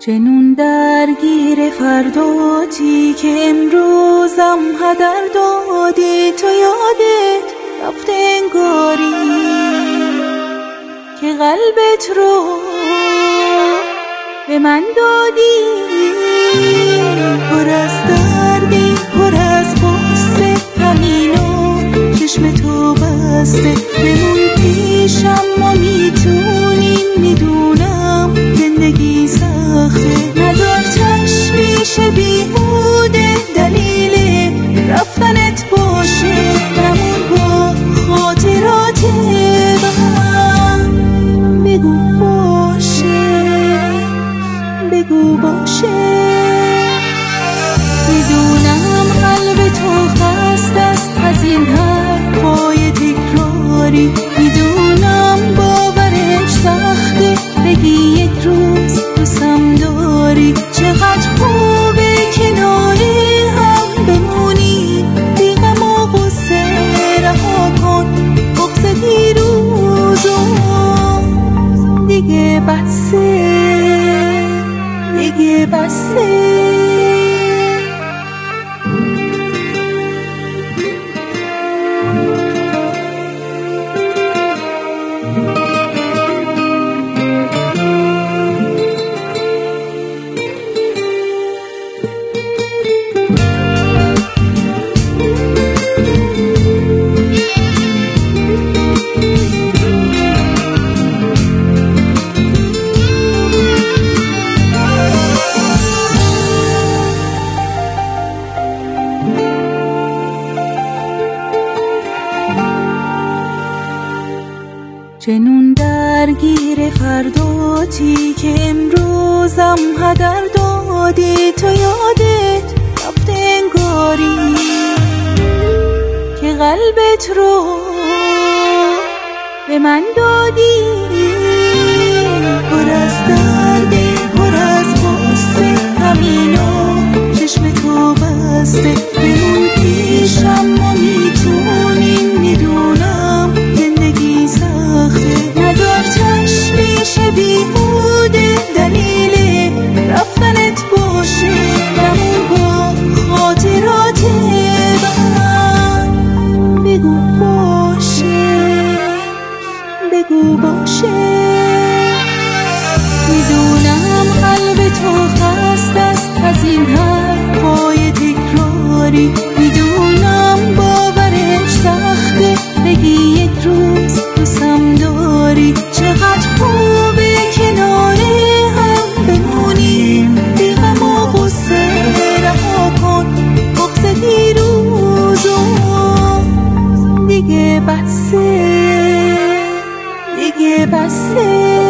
جنون درگیر فرداتی که امروزم هدر دادی، تو یادت رفته انگاری که قلبت رو به من دادی. پر از دردی، پر از غصه، همینو چشم تو بسته. بمون پیشم، ما میتونیم، میدونم زندگی سخته. نذار تشویش بیهوده دلیل رفتنت باشه. نمون با خاطرات من، بگو باشه، بگو باشه. میدونم قلب تو خسته است از این حرفای تکراری. میدونم باورش سخته، بگی یک روز دوستم داری. چقدر خوبه کنار هم بمونی، بی غم و غصه رها کن بغض دیروزو. دیگه بسه، دیگه بسه. جنون درگیر فرداتی که امروزم هدر دادی، تو یادت رفته انگاری که قلبت رو به من دادی. پر از دردی، پر از غصه، همینو چشم تو بسته. بمون پیشم، ما میتونیم، میدونم زندگی سخته. نذار تشویش بیهوده دلیل رفتنت باشه. نمون با خاطرات من، بگو باشه، بگو باشه. میدونم قلب تو خسته است از این حرفای تکراری. میدونم باورش سخته، بگی یک روز دوستم داری. چقدر خوبه کنار هم بمونیم، بی غم و غصه رها کن بغض دیروزو. دیگه بسه، دیگه بسه.